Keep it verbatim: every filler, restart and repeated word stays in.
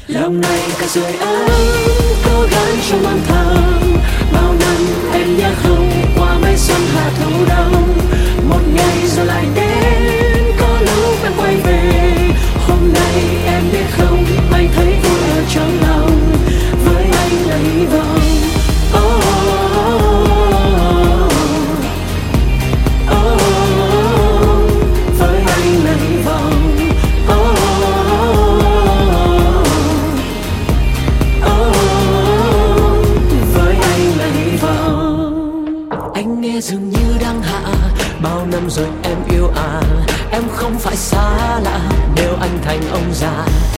Lòng này cả rồi ấm, cố gắng trong âm thầm. Bao năm em nhớ không, qua mấy xuân hạ thu đông. Một ngày rồi lại đến, có lúc em quay về. Hôm nay em biết không, anh thấy vui ở trong lòng. Với anh là hy vọng. Oh, oh, oh, oh. Với anh là hy vọng. Anh nghe dường như đang hạ, bao năm rồi